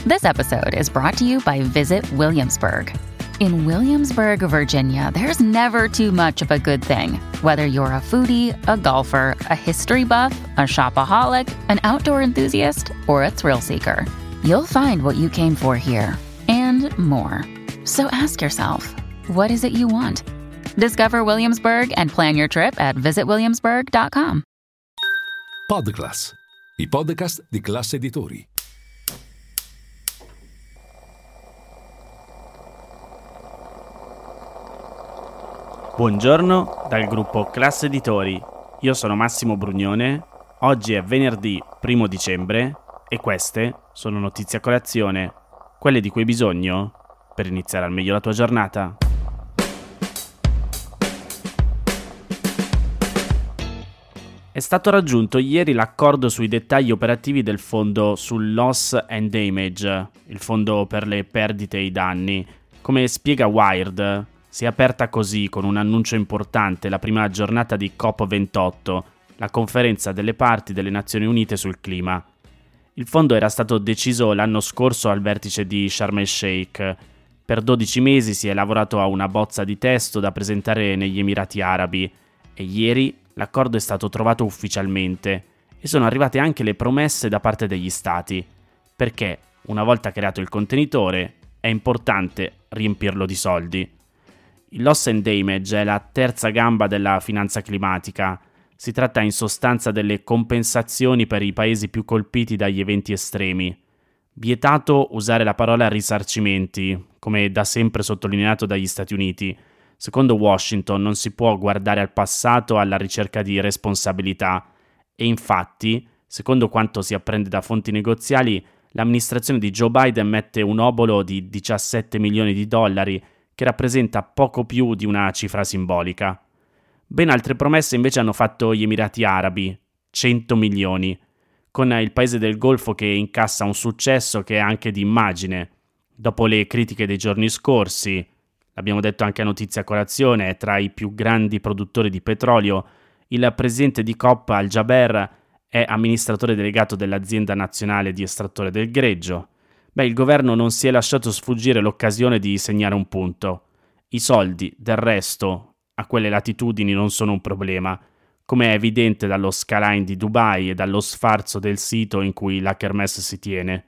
This episode is brought to you by Visit Williamsburg. In Williamsburg, Virginia, there's never too much of a good thing. Whether you're a foodie, a golfer, a history buff, a shopaholic, an outdoor enthusiast, or a thrill seeker, you'll find what you came for here and more. So ask yourself, what is it you want? Discover Williamsburg and plan your trip at visitwilliamsburg.com. Podclass, i podcast di Classe Editori. Buongiorno dal gruppo Classe Editori, io sono Massimo Brugnone, oggi è venerdì 1 dicembre e queste sono notizie a colazione, quelle di cui hai bisogno per iniziare al meglio la tua giornata. È stato raggiunto ieri l'accordo sui dettagli operativi del fondo sul Loss and Damage, il fondo per le perdite e i danni. Come spiega Wired, si è aperta così con un annuncio importante la prima giornata di COP28, la conferenza delle parti delle Nazioni Unite sul clima. Il fondo era stato deciso l'anno scorso al vertice di Sharm el-Sheikh. Per 12 mesi si è lavorato a una bozza di testo da presentare negli Emirati Arabi e ieri l'accordo è stato trovato ufficialmente e sono arrivate anche le promesse da parte degli stati, perché una volta creato il contenitore è importante riempirlo di soldi. Il loss and damage è la terza gamba della finanza climatica. Si tratta in sostanza delle compensazioni per i paesi più colpiti dagli eventi estremi. Vietato usare la parola risarcimenti, come da sempre sottolineato dagli Stati Uniti. Secondo Washington non si può guardare al passato alla ricerca di responsabilità e infatti, secondo quanto si apprende da fonti negoziali, l'amministrazione di Joe Biden mette un obolo di 17 milioni di dollari che rappresenta poco più di una cifra simbolica. Ben altre promesse invece hanno fatto gli Emirati Arabi, 100 milioni, con il paese del Golfo che incassa un successo che è anche di immagine. Dopo le critiche dei giorni scorsi, l'abbiamo detto anche a Notizia Colazione, è tra i più grandi produttori di petrolio, il presidente di COP Al-Jaber è amministratore delegato dell'azienda nazionale di estrattore del greggio. Il governo non si è lasciato sfuggire l'occasione di segnare un punto. I soldi, del resto, a quelle latitudini non sono un problema, come è evidente dallo skyline di Dubai e dallo sfarzo del sito in cui la kermesse si tiene.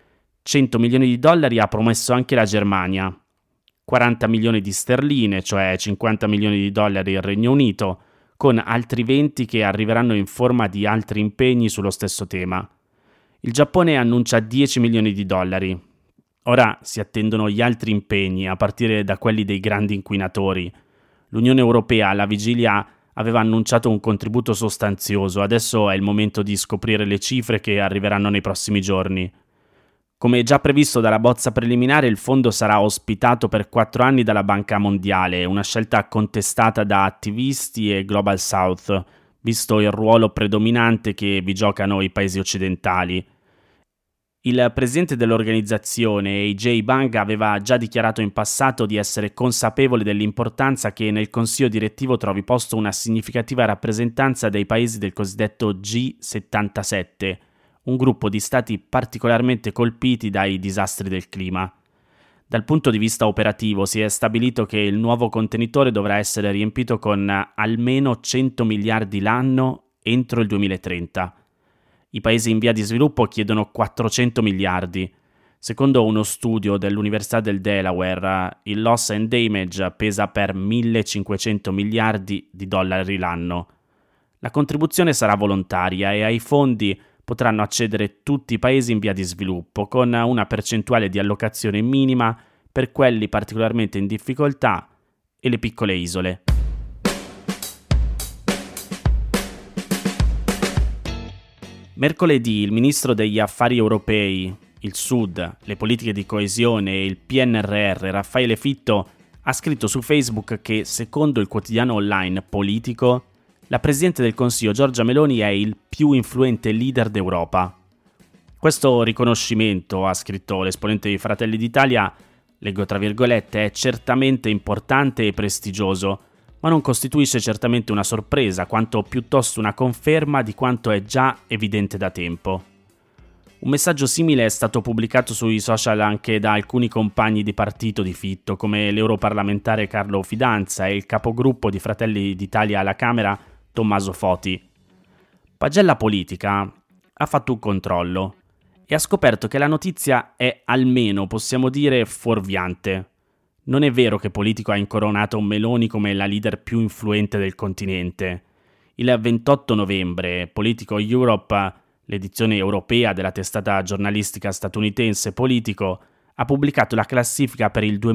100 milioni di dollari ha promesso anche la Germania, 40 milioni di sterline, cioè 50 milioni di dollari il Regno Unito, con altri 20 che arriveranno in forma di altri impegni sullo stesso tema. Il Giappone annuncia 10 milioni di dollari. Ora si attendono gli altri impegni, a partire da quelli dei grandi inquinatori. L'Unione Europea alla vigilia aveva annunciato un contributo sostanzioso, adesso è il momento di scoprire le cifre che arriveranno nei prossimi giorni. Come già previsto dalla bozza preliminare, il fondo sarà ospitato per 4 anni dalla Banca Mondiale, una scelta contestata da attivisti e Global South, visto il ruolo predominante che vi giocano i paesi occidentali. Il presidente dell'organizzazione, AJ Bang, aveva già dichiarato in passato di essere consapevole dell'importanza che nel consiglio direttivo trovi posto una significativa rappresentanza dei paesi del cosiddetto G77, un gruppo di stati particolarmente colpiti dai disastri del clima. Dal punto di vista operativo si è stabilito che il nuovo contenitore dovrà essere riempito con almeno 100 miliardi l'anno entro il 2030. I paesi in via di sviluppo chiedono 400 miliardi. Secondo uno studio dell'Università del Delaware, il loss and damage pesa per 1.500 miliardi di dollari l'anno. La contribuzione sarà volontaria e ai fondi potranno accedere tutti i paesi in via di sviluppo, con una percentuale di allocazione minima per quelli particolarmente in difficoltà e le piccole isole. Mercoledì il ministro degli affari europei, il Sud, le politiche di coesione e il PNRR, Raffaele Fitto, ha scritto su Facebook che, secondo il quotidiano online Politico, la Presidente del Consiglio Giorgia Meloni è il più influente leader d'Europa. Questo riconoscimento, ha scritto l'esponente di Fratelli d'Italia, leggo tra virgolette, è certamente importante e prestigioso, ma non costituisce certamente una sorpresa, quanto piuttosto una conferma di quanto è già evidente da tempo. Un messaggio simile è stato pubblicato sui social anche da alcuni compagni di partito di Fitto, come l'europarlamentare Carlo Fidanza e il capogruppo di Fratelli d'Italia alla Camera, Tommaso Foti. Pagella Politica ha fatto un controllo e ha scoperto che la notizia è almeno, possiamo dire, fuorviante. Non è vero che Politico ha incoronato Meloni come la leader più influente del continente. Il 28 novembre Politico Europe, l'edizione europea della testata giornalistica statunitense Politico, ha pubblicato la classifica per il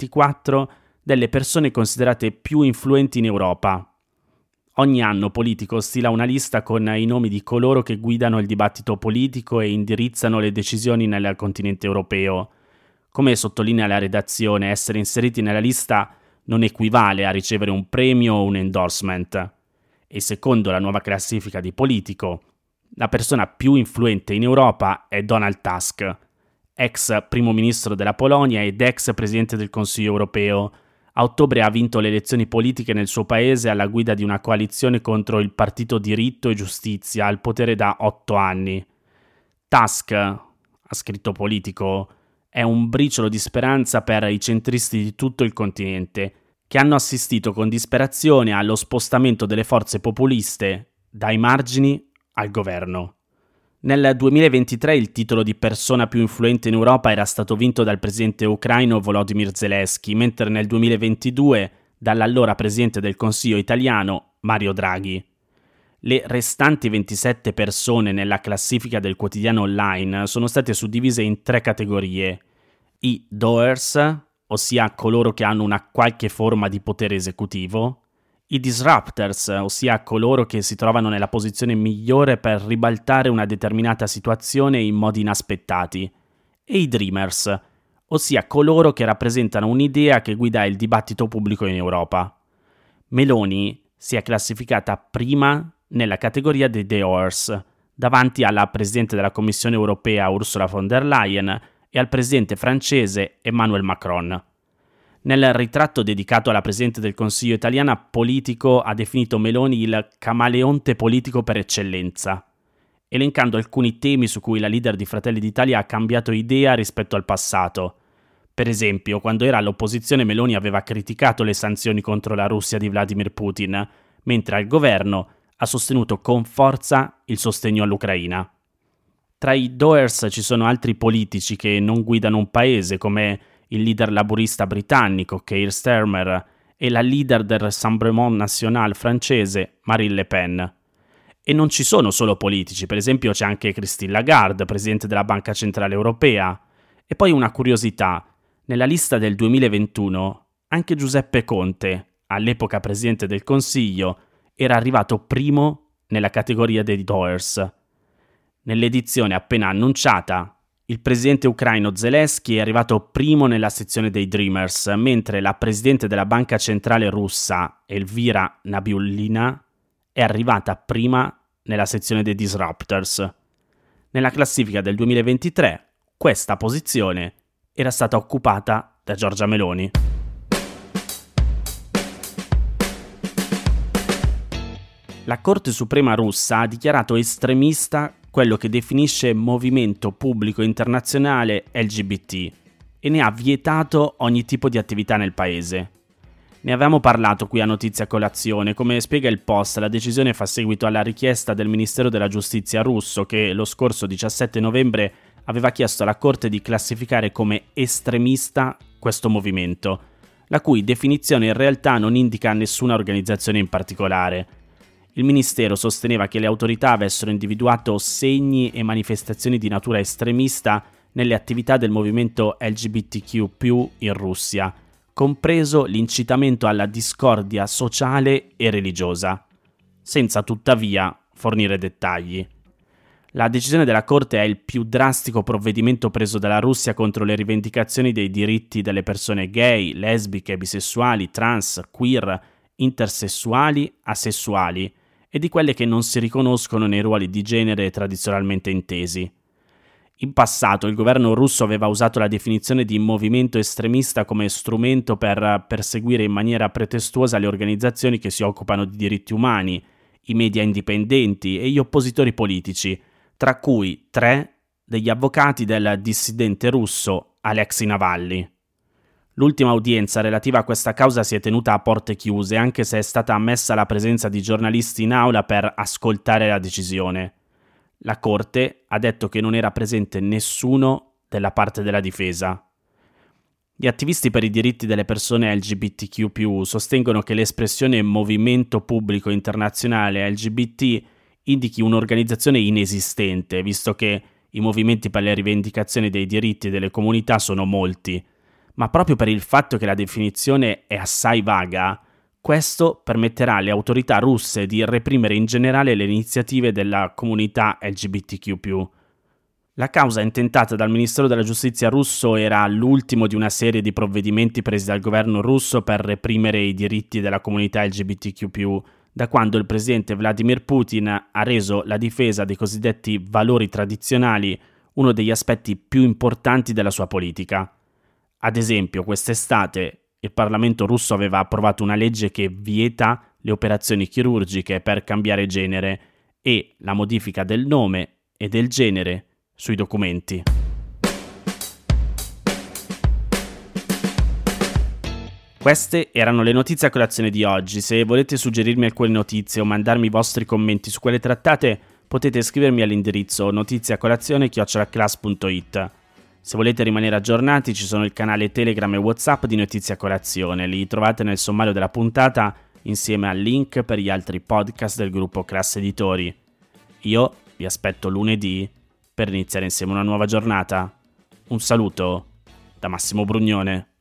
2024 delle persone considerate più influenti in Europa. Ogni anno Politico stila una lista con i nomi di coloro che guidano il dibattito politico e indirizzano le decisioni nel continente europeo. Come sottolinea la redazione, essere inseriti nella lista non equivale a ricevere un premio o un endorsement. E secondo la nuova classifica di Politico, la persona più influente in Europa è Donald Tusk, ex primo ministro della Polonia ed ex presidente del Consiglio europeo. A ottobre ha vinto le elezioni politiche nel suo paese alla guida di una coalizione contro il partito Diritto e Giustizia, al potere da 8 anni. Tusk, ha scritto Politico, è un briciolo di speranza per i centristi di tutto il continente, che hanno assistito con disperazione allo spostamento delle forze populiste dai margini al governo. Nel 2023 il titolo di persona più influente in Europa era stato vinto dal presidente ucraino Volodymyr Zelensky, mentre nel 2022 dall'allora presidente del Consiglio italiano Mario Draghi. Le restanti 27 persone nella classifica del quotidiano online sono state suddivise in 3 categorie: i doers, ossia coloro che hanno una qualche forma di potere esecutivo, i disruptors, ossia coloro che si trovano nella posizione migliore per ribaltare una determinata situazione in modi inaspettati, e i dreamers, ossia coloro che rappresentano un'idea che guida il dibattito pubblico in Europa. Meloni si è classificata prima nella categoria dei doers, davanti alla Presidente della Commissione europea Ursula von der Leyen e al Presidente francese Emmanuel Macron. Nel ritratto dedicato alla Presidente del Consiglio italiana, Politico ha definito Meloni il camaleonte politico per eccellenza, elencando alcuni temi su cui la leader di Fratelli d'Italia ha cambiato idea rispetto al passato. Per esempio, quando era all'opposizione Meloni aveva criticato le sanzioni contro la Russia di Vladimir Putin, mentre al governo ha sostenuto con forza il sostegno all'Ucraina. Tra i doers ci sono altri politici che non guidano un paese, come il leader laburista britannico Keir Starmer e la leader del Rassemblement National francese Marine Le Pen. E non ci sono solo politici, per esempio c'è anche Christine Lagarde, presidente della Banca Centrale Europea. E poi una curiosità, nella lista del 2021 anche Giuseppe Conte, all'epoca presidente del Consiglio, era arrivato primo nella categoria dei doers. Nell'edizione appena annunciata, il presidente ucraino Zelensky è arrivato primo nella sezione dei Dreamers, mentre la presidente della Banca Centrale russa, Elvira Nabiullina, è arrivata prima nella sezione dei Disruptors. Nella classifica del 2023, questa posizione era stata occupata da Giorgia Meloni. La Corte Suprema russa ha dichiarato estremista quello che definisce movimento pubblico internazionale LGBT e ne ha vietato ogni tipo di attività nel paese. Ne avevamo parlato qui a Notizia Colazione. Come spiega il Post, la decisione fa seguito alla richiesta del Ministero della Giustizia russo che lo scorso 17 novembre aveva chiesto alla Corte di classificare come estremista questo movimento, la cui definizione in realtà non indica nessuna organizzazione in particolare. Il Ministero sosteneva che le autorità avessero individuato segni e manifestazioni di natura estremista nelle attività del movimento LGBTQ+ in Russia, compreso l'incitamento alla discordia sociale e religiosa, senza tuttavia fornire dettagli. La decisione della Corte è il più drastico provvedimento preso dalla Russia contro le rivendicazioni dei diritti delle persone gay, lesbiche, bisessuali, trans, queer, intersessuali, asessuali e di quelle che non si riconoscono nei ruoli di genere tradizionalmente intesi. In passato il governo russo aveva usato la definizione di movimento estremista come strumento per perseguire in maniera pretestuosa le organizzazioni che si occupano di diritti umani, i media indipendenti e gli oppositori politici, tra cui 3 degli avvocati del dissidente russo Alexei Navalny. L'ultima udienza relativa a questa causa si è tenuta a porte chiuse, anche se è stata ammessa la presenza di giornalisti in aula per ascoltare la decisione. La Corte ha detto che non era presente nessuno della parte della difesa. Gli attivisti per i diritti delle persone LGBTQ+, sostengono che l'espressione Movimento Pubblico Internazionale LGBT indichi un'organizzazione inesistente, visto che i movimenti per le rivendicazioni dei diritti delle comunità sono molti, ma proprio per il fatto che la definizione è assai vaga, questo permetterà alle autorità russe di reprimere in generale le iniziative della comunità LGBTQ+. La causa intentata dal Ministero della Giustizia russo era l'ultimo di una serie di provvedimenti presi dal governo russo per reprimere i diritti della comunità LGBTQ+, da quando il presidente Vladimir Putin ha reso la difesa dei cosiddetti valori tradizionali uno degli aspetti più importanti della sua politica. Ad esempio, quest'estate il Parlamento russo aveva approvato una legge che vieta le operazioni chirurgiche per cambiare genere e la modifica del nome e del genere sui documenti. Queste erano le notizie a colazione di oggi. Se volete suggerirmi alcune notizie o mandarmi i vostri commenti su quelle trattate, potete scrivermi all'indirizzo notiziacolazione@class.it. Se volete rimanere aggiornati, ci sono il canale Telegram e WhatsApp di Notizie a Colazione. Li trovate nel sommario della puntata insieme al link per gli altri podcast del gruppo Class Editori. Io vi aspetto lunedì per iniziare insieme una nuova giornata. Un saluto da Massimo Brugnone.